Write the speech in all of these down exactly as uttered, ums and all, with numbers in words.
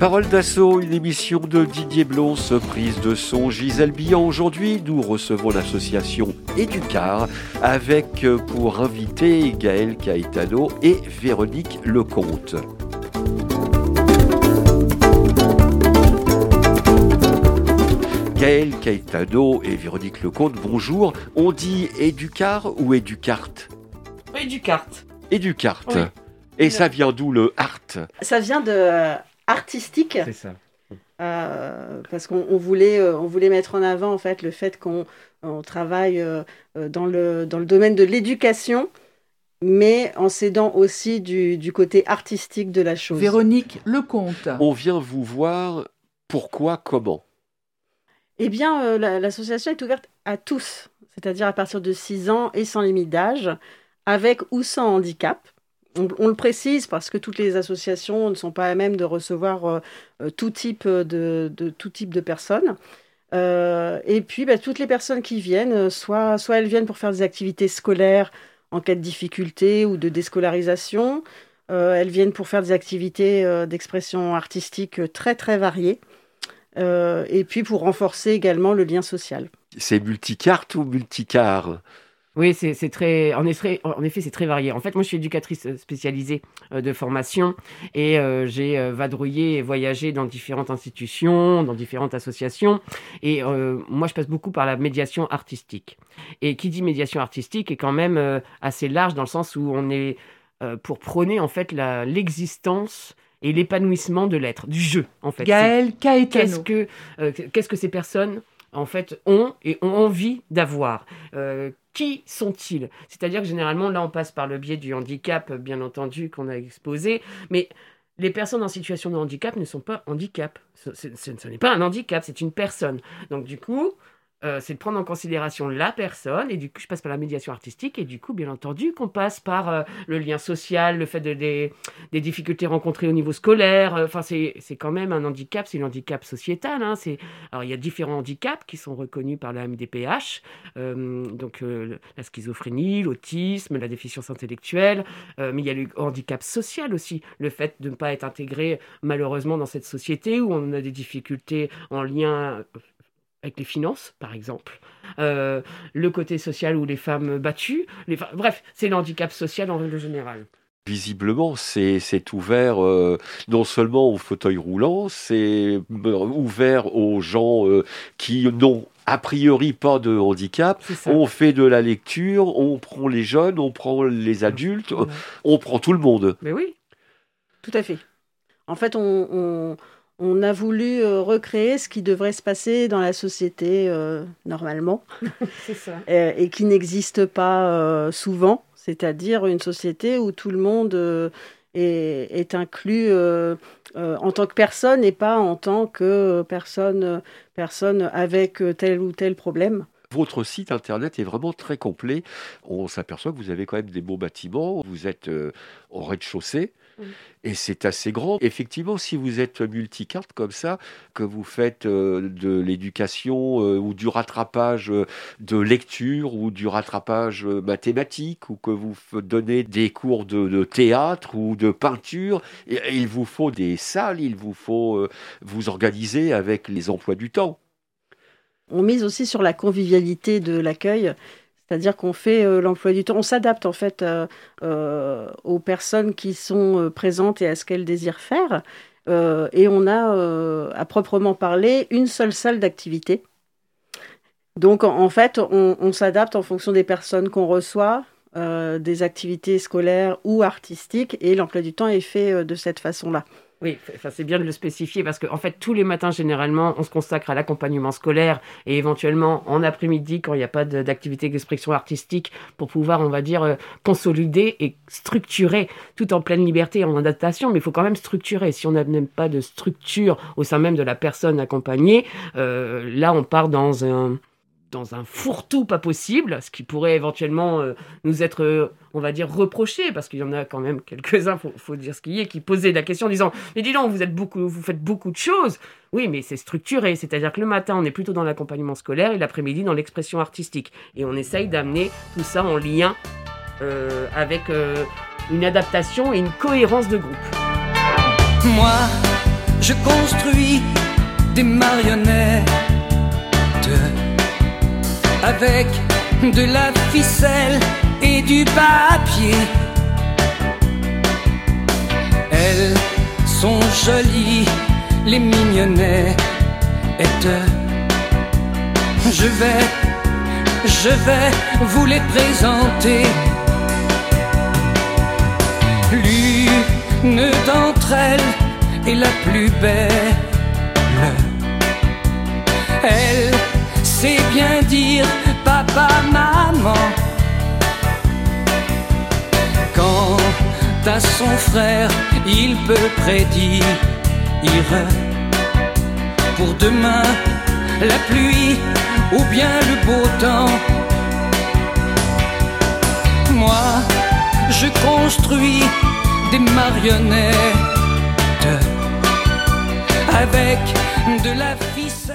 Parole d'assaut, une émission de Didier Blons, prise de son Gisèle Billan. Aujourd'hui, nous recevons l'association Éducar avec pour invités Gaël Caetano et Véronique Lecomte. Gaël Caetano et Véronique Lecomte, bonjour. On dit Éducar ou Éducarte ? Éducarte. Éducarte. Oui. Et ça vient d'où le art ? Ça vient de artistique. C'est ça. Euh, parce qu'on on voulait, on voulait mettre en avant en fait le fait qu'on on travaille euh, dans, le, dans le domaine de l'éducation, mais en s'aidant aussi du, du côté artistique de la chose. Véronique Lecomte. On vient vous voir, pourquoi, comment ? Eh bien, euh, la, l'association est ouverte à tous, c'est-à-dire à partir de six ans et sans limite d'âge, avec ou sans handicap. On, on le précise parce que toutes les associations ne sont pas à même de recevoir euh, tout, type de, de, tout type de personnes. Euh, et puis, bah, toutes les personnes qui viennent, soit, soit elles viennent pour faire des activités scolaires en cas de difficulté ou de déscolarisation, euh, elles viennent pour faire des activités euh, d'expression artistique très, très variées, euh, et puis pour renforcer également le lien social. C'est multicarte ou multicar ? Oui, c'est, c'est très, en effet, en effet, c'est très varié. En fait, moi, je suis éducatrice spécialisée euh, de formation et euh, j'ai euh, vadrouillé et voyagé dans différentes institutions, dans différentes associations. Et euh, moi, je passe beaucoup par la médiation artistique. Et qui dit médiation artistique est quand même euh, assez large dans le sens où on est euh, pour prôner en fait la, l'existence et l'épanouissement de l'être, du jeu, en fait. Gaël Caetano. Qu'est-ce que, euh, qu'est-ce que ces personnes en fait, ont et ont envie d'avoir. Euh, qui sont-ils ? C'est-à-dire que généralement, là, on passe par le biais du handicap, bien entendu, qu'on a exposé, mais les personnes en situation de handicap ne sont pas handicap. Ce, ce, ce, ce n'est pas un handicap, c'est une personne. Donc, du coup, euh, c'est de prendre en considération la personne, et du coup, je passe par la médiation artistique, et du coup, bien entendu, qu'on passe par euh, le lien social, le fait de, des, des difficultés rencontrées au niveau scolaire. Enfin, euh, c'est, c'est quand même un handicap, c'est le handicap sociétal. Hein, c'est... Alors, il y a différents handicaps qui sont reconnus par la M D P H, euh, donc euh, la schizophrénie, l'autisme, la déficience intellectuelle, euh, mais il y a le handicap social aussi, le fait de ne pas être intégré, malheureusement, dans cette société où on a des difficultés en lien avec les finances, par exemple, euh, le côté social où les femmes battues, les femmes... bref, c'est le handicap social en règle générale. Visiblement, c'est, c'est ouvert euh, non seulement aux fauteuils roulants, c'est ouvert aux gens euh, qui n'ont a priori pas de handicap. On fait de la lecture, on prend les jeunes, on prend les adultes, ouais. On prend tout le monde. Mais oui. Tout à fait. En fait, on... on... On a voulu euh, recréer ce qui devrait se passer dans la société euh, normalement. C'est ça. et, et qui n'existe pas euh, souvent, c'est-à-dire une société où tout le monde euh, est, est inclus euh, euh, en tant que personne et pas en tant que personne, personne avec tel ou tel problème. Votre site internet est vraiment très complet. On s'aperçoit que vous avez quand même des beaux bâtiments. Vous êtes euh, au rez-de-chaussée. Mmh. Et c'est assez grand. Effectivement, si vous êtes multicarte comme ça, que vous faites euh, de l'éducation euh, ou du rattrapage euh, de lecture ou du rattrapage euh, mathématique ou que vous donnez des cours de, de théâtre ou de peinture, et, et il vous faut des salles, il vous faut euh, vous organiser avec les emplois du temps. On mise aussi sur la convivialité de l'accueil. C'est-à-dire qu'on fait euh, l'emploi du temps, on s'adapte en fait euh, euh, aux personnes qui sont euh, présentes et à ce qu'elles désirent faire. Euh, et on a, euh, à proprement parler, une seule salle d'activité. Donc en, en fait, on, on s'adapte en fonction des personnes qu'on reçoit, euh, des activités scolaires ou artistiques, et l'emploi du temps est fait euh, de cette façon-là. Oui, enfin, c'est bien de le spécifier parce qu'en fait, tous les matins, généralement, on se consacre à l'accompagnement scolaire et éventuellement en après-midi, quand il n'y a pas de, d'activité d'expression artistique, pour pouvoir, on va dire, euh, consolider et structurer tout en pleine liberté et en adaptation. Mais il faut quand même structurer. Si on n'a même pas de structure au sein même de la personne accompagnée, euh, là, on part dans un... dans un fourre-tout pas possible, ce qui pourrait éventuellement euh, nous être, euh, on va dire, reproché, parce qu'il y en a quand même quelques-uns, faut, faut dire ce qu'il y est, qui posaient la question en disant « Mais dis donc, vous, êtes beaucoup, vous faites beaucoup de choses !» Oui, mais c'est structuré, c'est-à-dire que le matin, on est plutôt dans l'accompagnement scolaire et l'après-midi dans l'expression artistique. Et on essaye d'amener tout ça en lien euh, avec euh, une adaptation et une cohérence de groupe. Moi, je construis des marionnettes avec de la ficelle et du papier. Elles sont jolies, les mignonnettes. Je vais, je vais vous les présenter. L'une d'entre elles est la plus belle. Elle sait bien dire papa, maman. Quant à son frère, il peut prédire pour demain la pluie ou bien le beau temps. Moi, je construis des marionnettes avec de la ficelle.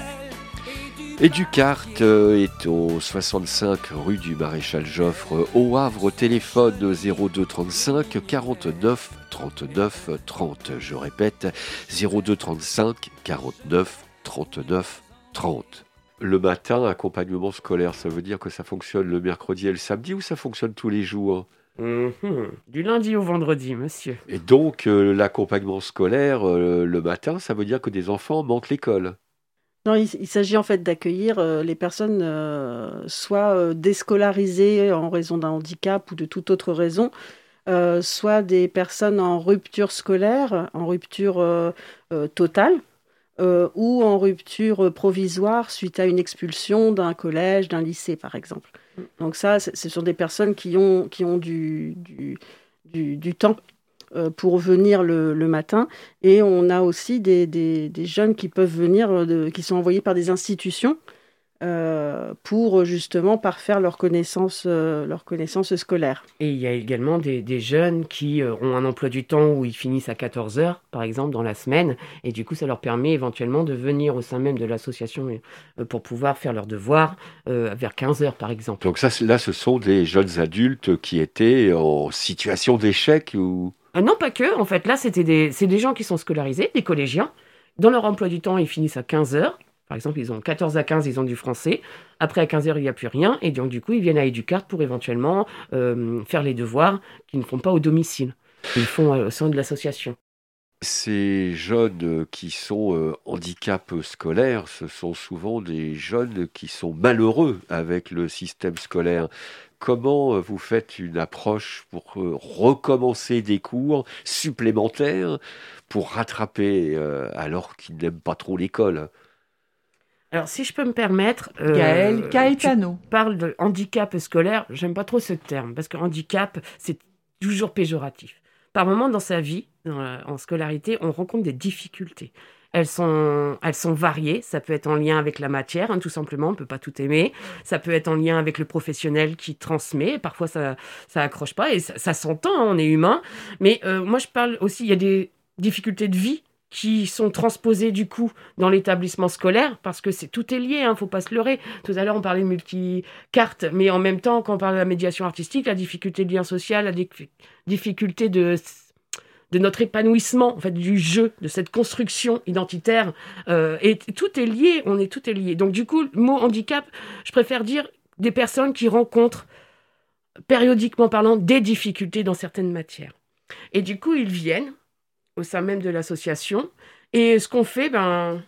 Educart est au soixante-cinq rue du Maréchal Joffre au Havre. Téléphone zéro deux trente-cinq quarante-neuf trente-neuf trente. Je répète, zéro deux trente-cinq quarante-neuf trente-neuf trente. Le matin, accompagnement scolaire, ça veut dire que ça fonctionne le mercredi et le samedi ou ça fonctionne tous les jours ? Mmh, du lundi au vendredi, monsieur. Et donc, euh, l'accompagnement scolaire, euh, le matin, ça veut dire que des enfants manquent l'école ? Non, il, il s'agit en fait d'accueillir euh, les personnes euh, soit euh, déscolarisées en raison d'un handicap ou de toute autre raison, euh, soit des personnes en rupture scolaire, en rupture euh, euh, totale, euh, ou en rupture provisoire suite à une expulsion d'un collège, d'un lycée par exemple. Donc ça, ce sont des personnes qui ont, qui ont du, du, du, du temps pour venir le, le matin. Et on a aussi des, des, des jeunes qui peuvent venir, de, qui sont envoyés par des institutions euh, pour justement parfaire leur connaissance, euh, leur connaissance scolaire. Et il y a également des, des jeunes qui euh, ont un emploi du temps où ils finissent à quatorze heures, par exemple, dans la semaine. Et du coup, ça leur permet éventuellement de venir au sein même de l'association euh, pour pouvoir faire leurs devoirs euh, vers quinze heures, par exemple. Donc ça, là, ce sont des jeunes adultes qui étaient en situation d'échec ou... Euh, non, pas que. En fait, là, c'était des, c'est des gens qui sont scolarisés, des collégiens. Dans leur emploi du temps, ils finissent à quinze heures. Par exemple, ils ont quatorze à quinze, ils ont du français. Après, à quinze heures, il n'y a plus rien. Et donc, du coup, ils viennent à Educart pour éventuellement euh, faire les devoirs qu'ils ne font pas au domicile. Ils font euh, au sein de l'association. Ces jeunes qui sont euh, handicap scolaire, ce sont souvent des jeunes qui sont malheureux avec le système scolaire. Comment vous faites une approche pour euh, recommencer des cours supplémentaires pour rattraper euh, alors qu'ils n'aiment pas trop l'école ? Alors, si je peux me permettre... Euh, Gaëlle Caetano. Tu parles de handicap scolaire, j'aime pas trop ce terme, parce que handicap, c'est toujours péjoratif. Par moment dans sa vie, dans la, en scolarité, on rencontre des difficultés. Elles sont, elles sont variées. Ça peut être en lien avec la matière, hein, tout simplement. On ne peut pas tout aimer. Ça peut être en lien avec le professionnel qui transmet. Parfois, ça ça accroche pas et ça, ça s'entend. Hein, on est humain. Mais euh, moi, je parle aussi. Il y a des difficultés de vie qui sont transposées du coup dans l'établissement scolaire parce que c'est tout est lié. Hein, faut pas se leurrer. Tout à l'heure, on parlait de multicarte, mais en même temps, quand on parle de la médiation artistique, la difficulté de lien social, la di- difficulté de de notre épanouissement, en fait, du jeu, de cette construction identitaire. Euh, et tout est lié, on est tout est lié. Donc, du coup, le mot handicap, je préfère dire des personnes qui rencontrent, périodiquement parlant, des difficultés dans certaines matières. Et du coup, ils viennent au sein même de l'association. Et ce qu'on fait, ben,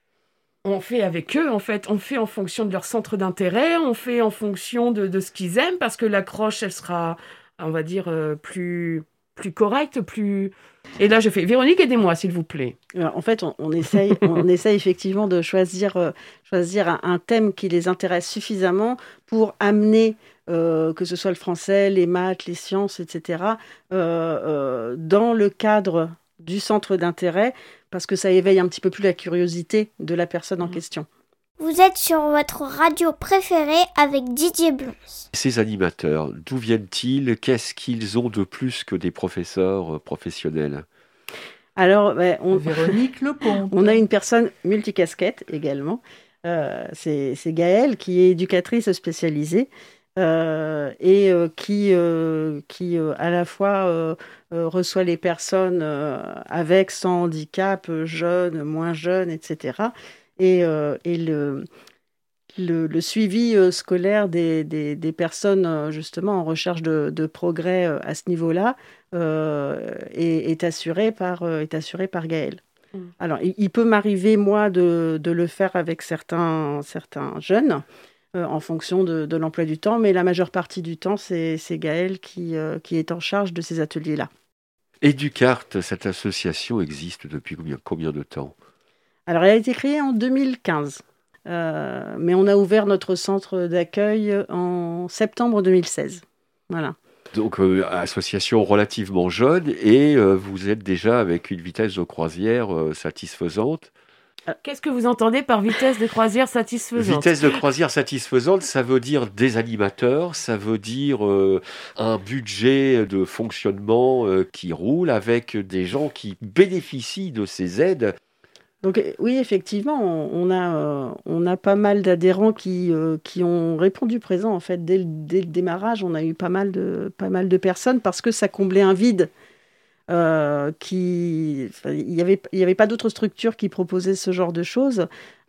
on fait avec eux, en fait. On fait en fonction de leur centre d'intérêt, on fait en fonction de, de ce qu'ils aiment, parce que l'accroche, elle sera, on va dire, euh, plus... plus correcte, plus... Et là, je fais... Véronique, aidez-moi, s'il vous plaît. Alors, en fait, on, on, essaye, on essaye effectivement de choisir, euh, choisir un, un thème qui les intéresse suffisamment pour amener, euh, que ce soit le français, les maths, les sciences, et cetera, euh, euh, dans le cadre du centre d'intérêt, parce que ça éveille un petit peu plus la curiosité de la personne en mmh. question. Vous êtes sur votre radio préférée avec Didier Blons. Ces animateurs, d'où viennent-ils ? Qu'est-ce qu'ils ont de plus que des professeurs professionnels ? Alors, ben, on... Véronique Lepont. On a une personne multicasquette également. Euh, c'est, c'est Gaëlle qui est éducatrice spécialisée euh, et euh, qui, euh, qui euh, à la fois euh, euh, reçoit les personnes euh, avec, sans handicap, euh, jeunes, moins jeunes, et cetera. Et, euh, et le, le, le suivi euh, scolaire des, des, des personnes euh, justement en recherche de, de progrès euh, à ce niveau-là euh, est, est, assuré par, euh, est assuré par Gaël. Mmh. Alors, il, il peut m'arriver, moi, de, de le faire avec certains, certains jeunes, euh, en fonction de, de l'emploi du temps, mais la majeure partie du temps, c'est, c'est Gaël qui, euh, qui est en charge de ces ateliers-là. Educart, cette association existe depuis combien, combien de temps ? Alors, elle a été créée en deux mille quinze, euh, mais on a ouvert notre centre d'accueil en septembre deux mille seize. Voilà. Donc, euh, association relativement jeune, et euh, vous êtes déjà avec une vitesse de croisière euh, satisfaisante. Qu'est-ce que vous entendez par vitesse de croisière satisfaisante ? Vitesse de croisière satisfaisante, ça veut dire des animateurs, ça veut dire euh, un budget de fonctionnement euh, qui roule avec des gens qui bénéficient de ces aides. Donc oui, effectivement, on, on, a, euh, on a pas mal d'adhérents qui, euh, qui ont répondu présent. En fait, dès le, dès le démarrage, on a eu pas mal de, pas mal de personnes parce que ça comblait un vide. Euh, qui, enfin, il n'y avait, il y avait pas d'autres structures qui proposaient ce genre de choses.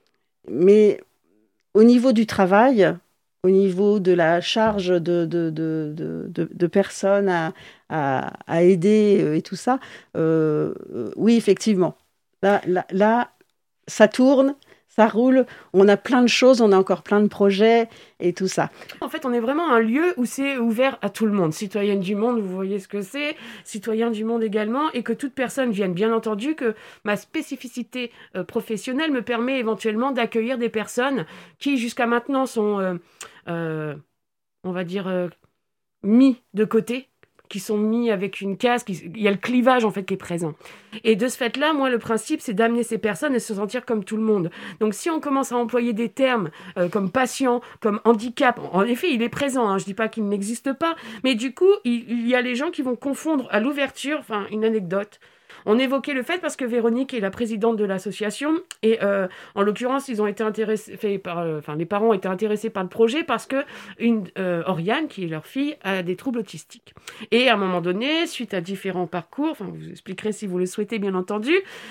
Mais au niveau du travail, au niveau de la charge de, de, de, de, de, de personnes à, à, à aider et tout ça, euh, oui, effectivement. Là, là, là, ça tourne, ça roule, on a plein de choses, on a encore plein de projets et tout ça. En fait, on est vraiment un lieu où c'est ouvert à tout le monde. Citoyenne du monde, vous voyez ce que c'est, citoyen du monde également, et que toute personne vienne. Bien entendu que ma spécificité euh, professionnelle me permet éventuellement d'accueillir des personnes qui, jusqu'à maintenant, sont, euh, euh, on va dire, euh, mis de côté, qui sont mis avec une case, qui... il y a le clivage en fait qui est présent. Et de ce fait-là, moi, le principe, c'est d'amener ces personnes à se sentir comme tout le monde. Donc, si on commence à employer des termes euh, comme patient, comme handicap, en effet, il est présent, hein, je dis pas qu'il n'existe pas, mais du coup, il, il y a les gens qui vont confondre à l'ouverture, enfin, une anecdote. On évoquait le fait parce que Véronique est la présidente de l'association et euh, en l'occurrence, ils ont été intéressés, fait par, euh, enfin, les parents ont été intéressés par le projet parce que une, euh, Oriane, qui est leur fille, a des troubles autistiques. Et à un moment donné, suite à différents parcours, enfin, vous expliquerez si vous le souhaitez, bien entendu,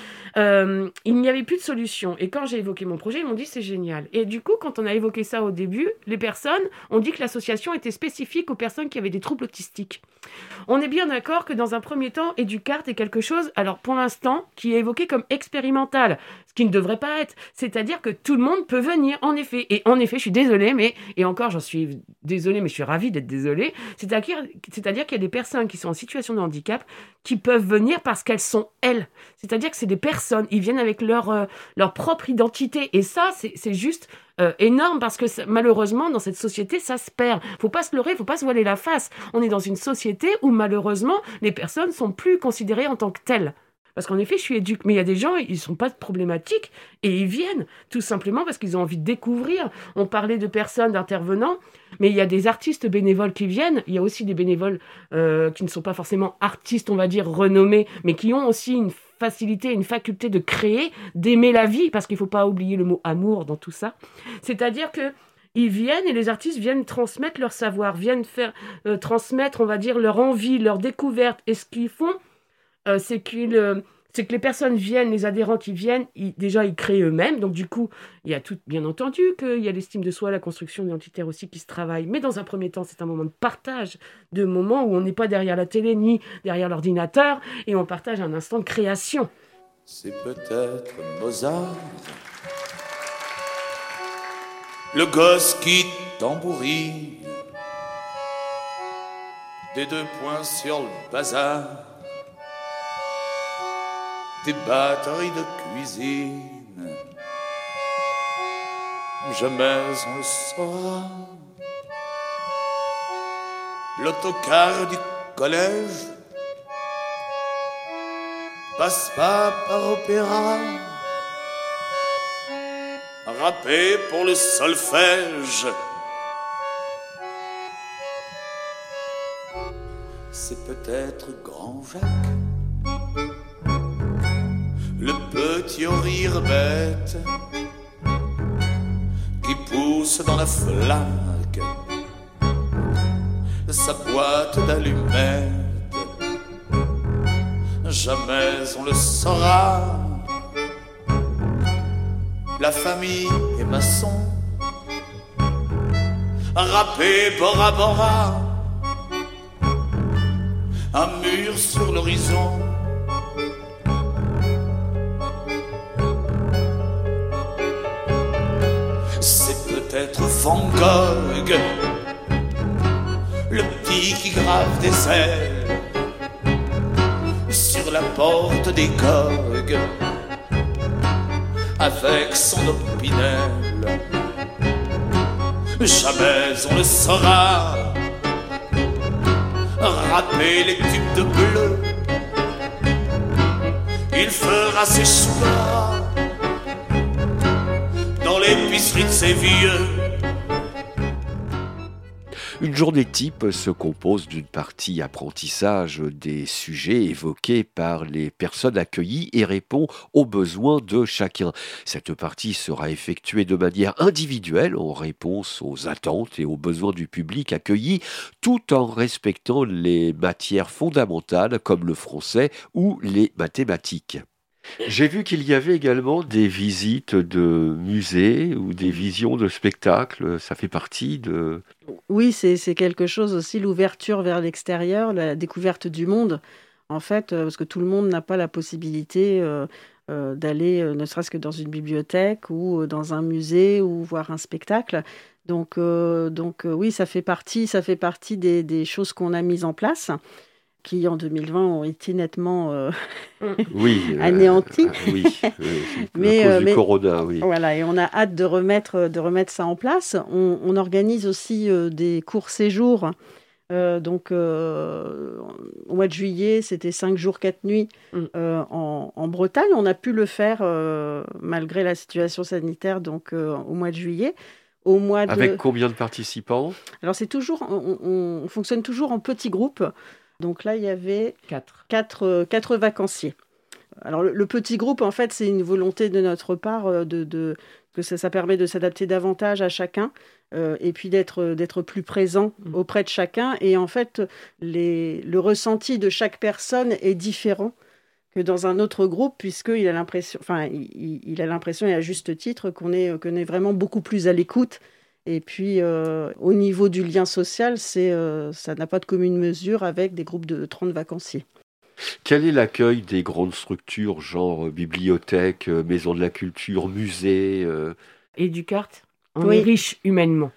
euh, il n'y avait plus de solution. Et quand j'ai évoqué mon projet, ils m'ont dit c'est génial. Et du coup, quand on a évoqué ça au début, les personnes ont dit que l'association était spécifique aux personnes qui avaient des troubles autistiques. On est bien d'accord que dans un premier temps, Educart est quelque chose, alors pour l'instant, qui est évoqué comme expérimental, ce qui ne devrait pas être. C'est-à-dire que tout le monde peut venir, en effet. Et en effet, je suis désolée, mais, et encore, j'en suis désolée, mais je suis ravie d'être désolée. C'est-à-dire, c'est-à-dire qu'il y a des personnes qui sont en situation de handicap qui peuvent venir parce qu'elles sont elles. C'est-à-dire que c'est des personnes, ils viennent avec leur, euh, leur propre identité. Et ça, c'est, c'est juste... Euh, énorme parce que malheureusement dans cette société ça se perd. Faut pas se leurrer, faut pas se voiler la face. On est dans une société où malheureusement les personnes sont plus considérées en tant que telles. Parce qu'en effet, je suis éduque, mais il y a des gens, ils ne sont pas problématiques et ils viennent tout simplement parce qu'ils ont envie de découvrir. On parlait de personnes, d'intervenants, mais il y a des artistes bénévoles qui viennent. Il y a aussi des bénévoles euh, qui ne sont pas forcément artistes, on va dire, renommés, mais qui ont aussi une facilité, une faculté de créer, d'aimer la vie, parce qu'il ne faut pas oublier le mot amour dans tout ça. C'est-à-dire que ils viennent et les artistes viennent transmettre leur savoir, viennent faire euh, transmettre, on va dire, leur envie, leur découverte. Et ce qu'ils font, euh, c'est, qu'ils, euh, c'est que les personnes viennent, les adhérents qui viennent, ils, déjà ils créent eux-mêmes. Donc du coup, il y a tout, bien entendu qu'il y a l'estime de soi, la construction identitaire aussi qui se travaille. Mais dans un premier temps, c'est un moment de partage, de moments où on n'est pas derrière la télé ni derrière l'ordinateur et on partage un instant de création. C'est peut-être Mozart, le gosse qui tambourine, des deux poings sur le bazar, des batteries de cuisine. Jamais on le saura. L'autocar du collège passe pas par opéra, râpé pour le solfège. C'est peut-être Grand Jacques, le petit au rire bête qui pousse dans la flaque sa boîte d'allumettes. Jamais on le saura. La famille est maçon, râpé Bora Bora, un mur sur l'horizon. C'est peut-être Van Gogh, le petit qui grave des ailes sur la porte des Gogues avec son opinel. Jamais on le saura. Râper les tubes de bleu, il fera ses choix dans l'épicerie de ses vieux. Une journée type se compose d'une partie apprentissage des sujets évoqués par les personnes accueillies et répond aux besoins de chacun. Cette partie sera effectuée de manière individuelle en réponse aux attentes et aux besoins du public accueilli, tout en respectant les matières fondamentales comme le français ou les mathématiques. J'ai vu qu'il y avait également des visites de musées ou des visions de spectacles. Ça fait partie de... Oui, c'est, c'est quelque chose aussi, l'ouverture vers l'extérieur, la découverte du monde, en fait, euh, parce que tout le monde n'a pas la possibilité euh, euh, d'aller, euh, ne serait-ce que dans une bibliothèque ou euh, dans un musée ou voir un spectacle. Donc, euh, donc euh, oui, ça fait partie, ça fait partie des, des choses qu'on a mises en place, qui en deux mille vingt ont été nettement euh, oui, euh, anéantis. Euh, oui, euh, mais, à cause euh, du mais, corona, oui. Voilà, et on a hâte de remettre, de remettre ça en place. On, on organise aussi euh, des courts séjours. Euh, donc, euh, au mois de juillet, c'était cinq jours, quatre nuits euh, en, en Bretagne. On a pu le faire euh, malgré la situation sanitaire, donc euh, au mois de juillet. Au mois de... Avec combien de participants ? Alors, c'est toujours, on, on, on fonctionne toujours en petits groupes. Donc là, il y avait Quatre. quatre, quatre vacanciers. Alors, le, le petit groupe, en fait, c'est une volonté de notre part euh, de, de, que ça, ça permet de s'adapter davantage à chacun euh, et puis d'être, d'être plus présent auprès de chacun. Et en fait, les, le ressenti de chaque personne est différent que dans un autre groupe, puisqu'il a l'impression, enfin, il, il a l'impression, et à juste titre, qu'on est, qu'on est vraiment beaucoup plus à l'écoute. Et puis, euh, au niveau du lien social, c'est, euh, ça n'a pas de commune mesure avec des groupes de trente vacanciers. Quel est l'accueil des grandes structures, genre euh, bibliothèque, euh, maison de la culture, musée euh... Educart, on Oui. est riche humainement.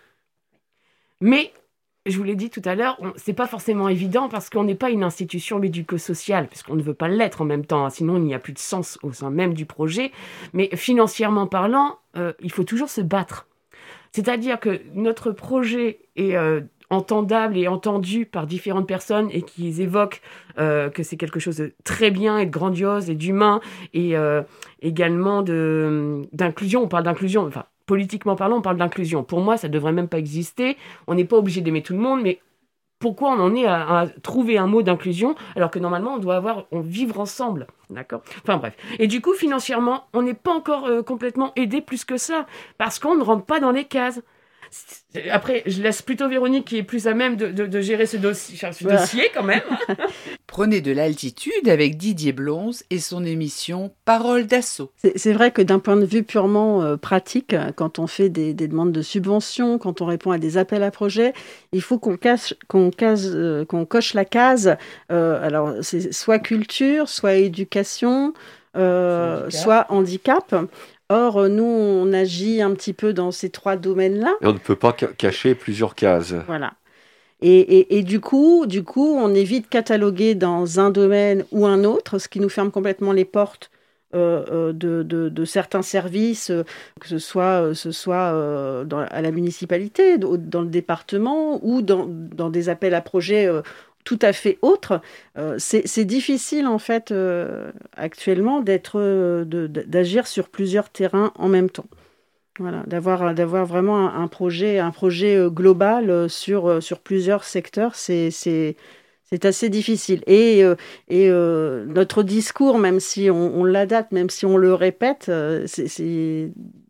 Mais, je vous l'ai dit tout à l'heure, on, c'est pas forcément évident parce qu'on n'est pas une institution médico-sociale, puisqu'on ne veut pas l'être en même temps, hein, sinon il n'y a plus de sens au sein même du projet. Mais financièrement parlant, euh, il faut toujours se battre. C'est-à-dire que notre projet est euh, entendable et entendu par différentes personnes et qu'ils évoquent euh, que c'est quelque chose de très bien et de grandiose et d'humain et euh, également de, d'inclusion. On parle d'inclusion, enfin, politiquement parlant, on parle d'inclusion. Pour moi, ça ne devrait même pas exister. On n'est pas obligé d'aimer tout le monde, mais pourquoi on en est à, à trouver un mot d'inclusion alors que normalement on doit avoir, on vivre ensemble, d'accord ? Enfin bref. Et du coup, financièrement, on n'est pas encore euh, complètement aidé plus que ça parce qu'on ne rentre pas dans les cases. Après, je laisse plutôt Véronique qui est plus à même de, de, de gérer ce dossier, ce Voilà. dossier quand même. Prenez de l'altitude avec Didier Blonze et son émission Parole d'assaut. C'est, c'est vrai que d'un point de vue purement euh, pratique, quand on fait des, des demandes de subventions, quand on répond à des appels à projets, il faut qu'on, cache, qu'on, case, euh, qu'on coche la case. Euh, alors, c'est soit culture, soit éducation, euh, handicap. soit handicap. Or, nous, on agit un petit peu dans ces trois domaines-là. Et on ne peut pas ca- cacher plusieurs cases. Voilà. Et, et, et du coup, du coup, on évite cataloguer dans un domaine ou un autre, ce qui nous ferme complètement les portes euh, euh, de, de, de certains services, euh, que ce soit, euh, ce soit euh, dans, à la municipalité, dans, dans le département ou dans, dans des appels à projets euh, tout à fait autres. Euh, c'est, c'est difficile, en fait, euh, actuellement, d'être, euh, de, d'agir sur plusieurs terrains en même temps. Voilà, d'avoir, d'avoir vraiment un, un projet, un projet global sur, sur plusieurs secteurs, c'est, c'est, c'est assez difficile. Et, et euh, notre discours, même si on, on l'adapte, même si on le répète, c'est, c'est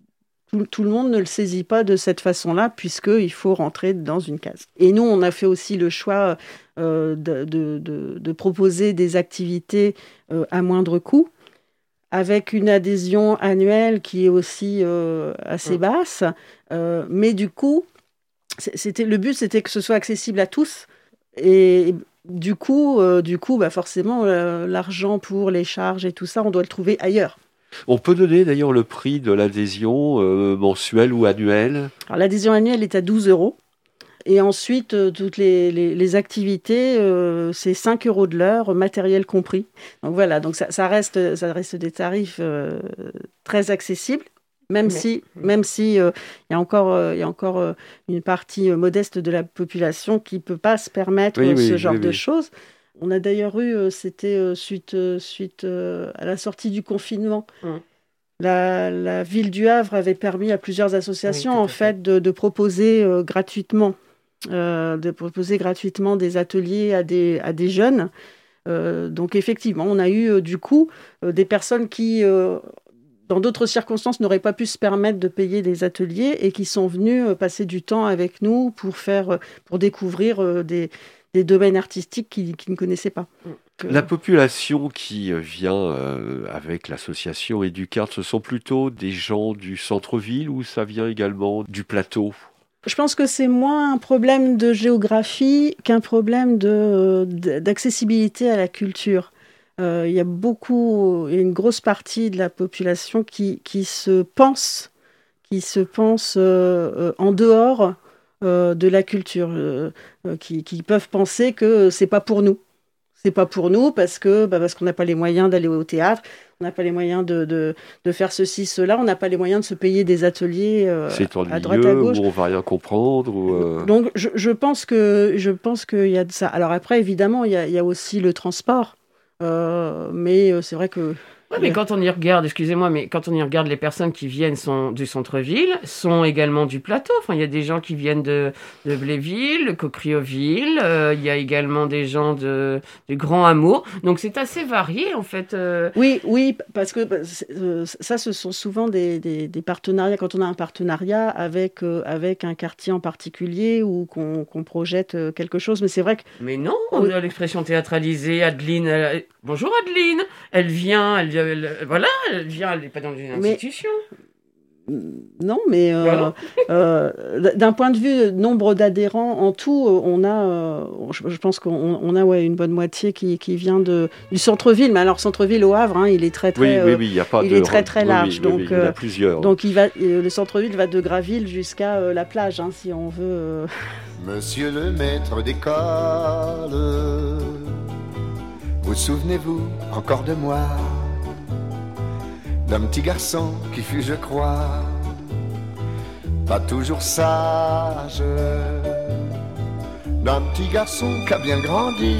tout, tout le monde ne le saisit pas de cette façon-là, puisqu'il faut rentrer dans une case. Et nous, on a fait aussi le choix euh, de, de, de, de proposer des activités euh, à moindre coût, avec une adhésion annuelle qui est aussi euh, assez mmh. basse. Euh, mais du coup, c'était, le but, c'était que ce soit accessible à tous. Et du coup, euh, du coup bah forcément, euh, l'argent pour les charges et tout ça, on doit le trouver ailleurs. On peut donner d'ailleurs le prix de l'adhésion euh, mensuelle ou annuelle. Alors, l'adhésion annuelle est à douze euros. Et ensuite, euh, toutes les, les, les activités, euh, c'est cinq euros de l'heure, matériel compris. Donc voilà, donc ça, ça, reste, ça reste des tarifs euh, très accessibles. Même Mais... si, même si euh, y a encore, euh, y a encore euh, une partie euh, modeste de la population qui ne peut pas se permettre oui, euh, ce oui, genre oui, de oui. choses. On a d'ailleurs eu, euh, c'était euh, suite, euh, suite euh, à la sortie du confinement, mmh. la, la ville du Havre avait permis à plusieurs associations oui, en fait, fait de, de proposer euh, gratuitement, euh, de proposer gratuitement des ateliers à des, à des jeunes. Euh, donc effectivement, on a eu euh, du coup euh, des personnes qui euh, dans d'autres circonstances, n'auraient pas pu se permettre de payer des ateliers et qui sont venus passer du temps avec nous pour, faire, pour découvrir des, des domaines artistiques qu'ils, qu'ils ne connaissaient pas. La population qui vient euh, avec l'association Educart, ce sont plutôt des gens du centre-ville ou ça vient également du plateau ? Je pense que c'est moins un problème de géographie qu'un problème de, d'accessibilité à la culture. Euh, il y a beaucoup, il y a une grosse partie de la population qui, qui se pense, qui se pense euh, euh, en dehors euh, de la culture, euh, euh, qui, qui peuvent penser que c'est pas pour nous. C'est pas pour nous parce que bah parce qu'on n'a pas les moyens d'aller au théâtre, on n'a pas les moyens de, de, de faire ceci, cela, on n'a pas les moyens de se payer des ateliers euh, à droite à gauche. Où on va rien comprendre. Ou euh... Donc je, je pense que je pense qu'il y a de ça. Alors après évidemment il y a, il y a aussi le transport. Euh, mais euh, c'est vrai que... Oui, mais quand on y regarde, excusez-moi, mais quand on y regarde, les personnes qui viennent sont du centre-ville, sont également du plateau. Enfin, il y a des gens qui viennent de, de Bléville, Cocrioville, euh, il y a également des gens de, du Grand Hameau. Donc, c'est assez varié, en fait. Euh... Oui, oui, parce que euh, ça, ce sont souvent des, des, des partenariats. Quand on a un partenariat avec, euh, avec un quartier en particulier ou qu'on, qu'on projette euh, quelque chose, mais c'est vrai que... Mais non, on a l'expression théâtralisée, Adeline... Elle... Bonjour Adeline, elle vient, elle vient, elle, voilà, elle vient, elle n'est pas dans une institution. Mais, non, mais euh, voilà. euh, d'un point de vue nombre d'adhérents en tout, on a, euh, je, je pense qu'on on a ouais, une bonne moitié qui, qui vient de, du centre-ville. Mais alors centre-ville au Havre, hein, il est très très, oui, oui, oui, il y a pas il de... est très très large. Oui, oui, donc oui, il y en a plusieurs. Donc il va, le centre-ville va de Graville jusqu'à euh, la plage, hein, si on veut. Euh... Monsieur le maître d'école, vous souvenez-vous encore de moi, d'un petit garçon qui fut, je crois, pas toujours sage, d'un petit garçon qui a bien grandi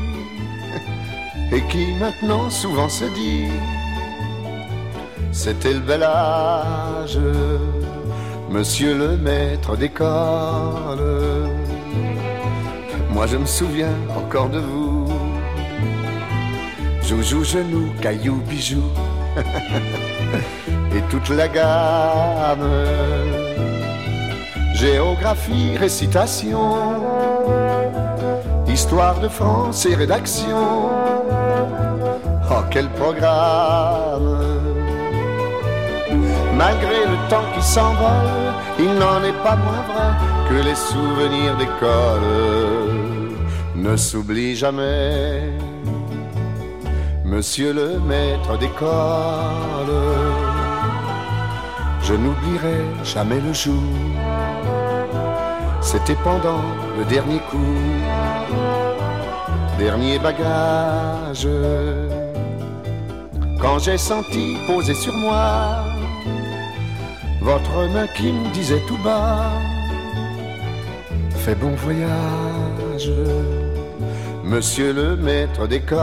et qui maintenant souvent se dit c'était le bel âge, monsieur le maître d'école. Moi je me souviens encore de vous, joujou, genou, caillou, bijou et toute la gamme, géographie, récitation, histoire de France et rédaction. Oh quel programme! Malgré le temps qui s'envole, il n'en est pas moins vrai que les souvenirs d'école ne s'oublient jamais. Monsieur le maître d'école, je n'oublierai jamais le jour, c'était pendant le dernier coup, dernier bagage, quand j'ai senti poser sur moi votre main qui me disait tout bas, fais bon voyage, monsieur le maître d'école.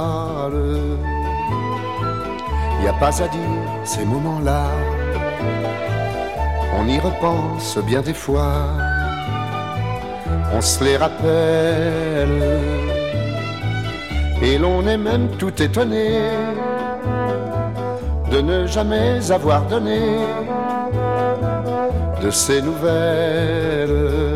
Y a pas à dire ces moments-là, on y repense bien des fois, on se les rappelle, et l'on est même tout étonné de ne jamais avoir donné de ces nouvelles.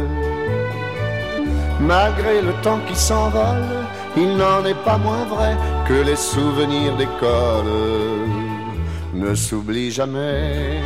Malgré le temps qui s'envole, il n'en est pas moins vrai que les souvenirs d'école ne s'oublient jamais.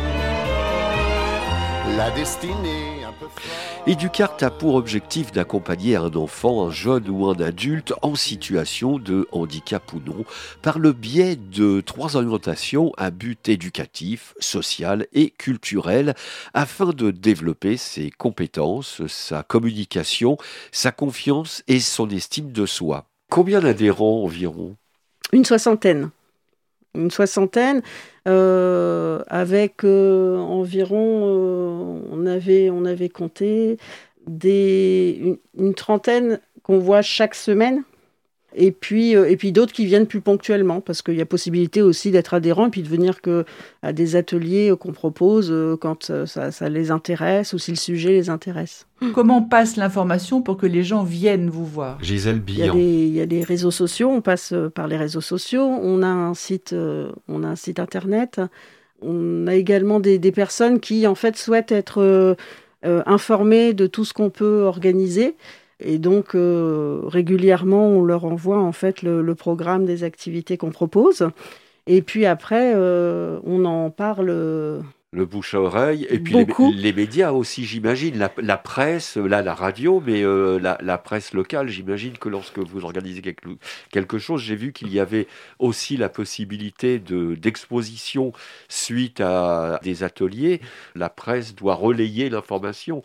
La destinée un peu folle. Educart a pour objectif d'accompagner un enfant, un jeune ou un adulte en situation de handicap ou non, par le biais de trois orientations à but éducatif, social et culturel, afin de développer ses compétences, sa communication, sa confiance et son estime de soi. Combien d'adhérents environ ? Une soixantaine. Une soixantaine, euh, avec euh, environ, euh, on, avait, on avait compté, des, une, une trentaine qu'on voit chaque semaine, et puis, euh, et puis d'autres qui viennent plus ponctuellement, parce qu'il y a possibilité aussi d'être adhérent, et puis de venir que, à des ateliers qu'on propose euh, quand euh, ça, ça les intéresse, ou si le sujet les intéresse. Comment passe l'information pour que les gens viennent vous voir ? Gisèle Il y, a Billon. des, il y a des réseaux sociaux, on passe par les réseaux sociaux, on a un site, euh, on a un site internet, on a également des, des personnes qui en fait souhaitent être euh, euh, informées de tout ce qu'on peut organiser, et donc euh, régulièrement on leur envoie en fait le, le programme des activités qu'on propose, et puis après euh, on en parle. Le bouche à oreille, et puis Beaucoup. les, les médias aussi, j'imagine, la, la presse, là la radio, mais euh, la, la presse locale, j'imagine que lorsque vous organisez quelque, quelque chose, j'ai vu qu'il y avait aussi la possibilité de, d'exposition suite à des ateliers. La presse doit relayer l'information.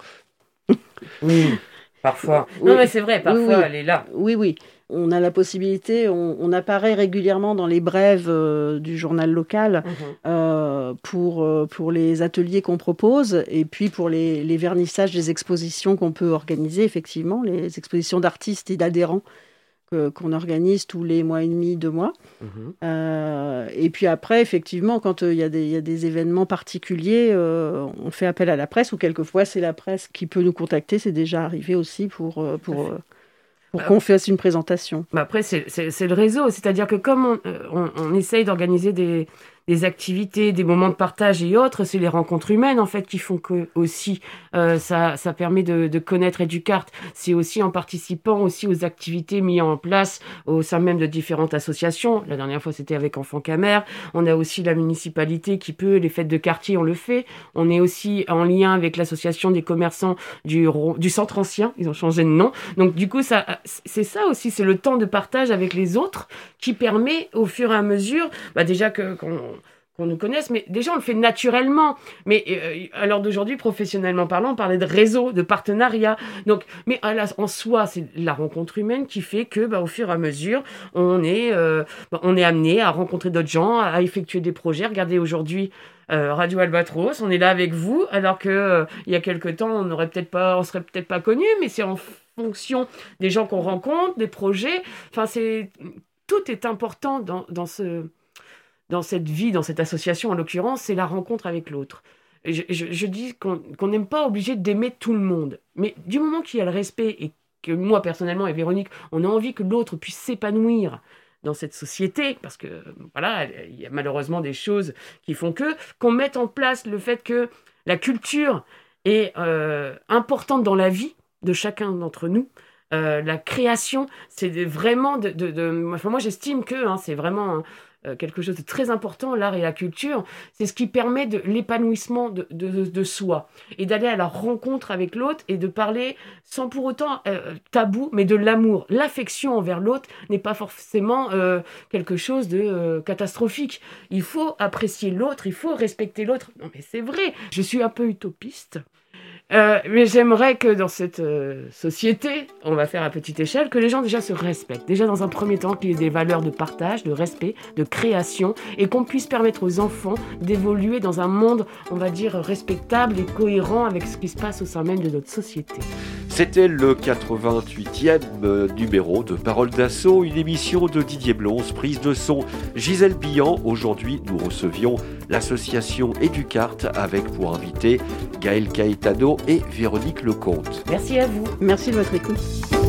Oui, parfois. Oui. Non, mais c'est vrai, parfois, Oui, oui. elle est là. Oui, oui. On a la possibilité, on, on apparaît régulièrement dans les brèves euh, du journal local Mhm. euh, pour, euh, pour les ateliers qu'on propose et puis pour les, les vernissages des expositions qu'on peut organiser, effectivement, les expositions d'artistes et d'adhérents que, qu'on organise tous les mois et demi, deux mois. Mhm. Euh, et puis après, effectivement, quand il euh, y, y a des événements particuliers, euh, on fait appel à la presse ou quelquefois c'est la presse qui peut nous contacter. C'est déjà arrivé aussi pour... Euh, pour euh, pour qu'on fasse une présentation. Bah après, c'est, c'est, c'est le réseau. C'est-à-dire que comme on, euh, on, on essaye d'organiser des, des activités, des moments de partage et autres, c'est les rencontres humaines, en fait, qui font que aussi euh, ça, ça permet de, de connaître Educart. C'est aussi en participant aussi aux activités mises en place au sein même de différentes associations. La dernière fois, c'était avec Enfants Camère. On a aussi la municipalité qui peut, les fêtes de quartier, on le fait. On est aussi en lien avec l'association des commerçants du, du centre ancien. Ils ont changé de nom. Donc, du coup, ça... c'est ça aussi, c'est le temps de partage avec les autres qui permet au fur et à mesure, bah déjà que, qu'on, qu'on nous connaisse, mais déjà on le fait naturellement. Mais euh, à l'heure d'aujourd'hui, professionnellement parlant, on parlait de réseau, de partenariat. Donc, mais à la, en soi, c'est la rencontre humaine qui fait que, bah, au fur et à mesure, on est, euh, bah, on est amené à rencontrer d'autres gens, à effectuer des projets. Regardez aujourd'hui. Euh, Radio Albatros, on est là avec vous, alors que euh, il y a quelque temps, on n'aurait peut-être pas, on serait peut-être pas connus, mais c'est en fonction des gens qu'on rencontre, des projets. Enfin, c'est tout est important dans, dans ce, dans cette vie, dans cette association en l'occurrence, c'est la rencontre avec l'autre. Je, je, je dis qu'on qu'on n'est pas obligé d'aimer tout le monde, mais du moment qu'il y a le respect et que moi personnellement et Véronique, on a envie que l'autre puisse s'épanouir dans cette société, parce que voilà, il y a malheureusement des choses qui font que, qu'on mette en place le fait que la culture est euh, importante dans la vie de chacun d'entre nous. Euh, la création, c'est vraiment de, de, de... Enfin, moi j'estime que hein, c'est vraiment euh, quelque chose de très important, l'art et la culture, c'est ce qui permet de l'épanouissement de, de, de soi et d'aller à la rencontre avec l'autre et de parler sans pour autant euh, tabou, mais de l'amour. L'affection envers l'autre n'est pas forcément euh, quelque chose de euh, catastrophique. Il faut apprécier l'autre, il faut respecter l'autre. Non mais c'est vrai, je suis un peu utopiste. Euh, mais j'aimerais que dans cette euh, société, on va faire à petite échelle, que les gens déjà se respectent. Déjà dans un premier temps, qu'il y ait des valeurs de partage, de respect, de création, et qu'on puisse permettre aux enfants d'évoluer dans un monde, on va dire, respectable et cohérent avec ce qui se passe au sein même de notre société. C'était le quatre-vingt-huitième numéro de Parole d'Assaut, une émission de Didier Blonze, prise de son Gisèle Billon. Aujourd'hui, nous recevions l'association Educart avec pour invité Gaël Caetano et Véronique Lecomte. Merci à vous. Merci de votre écoute.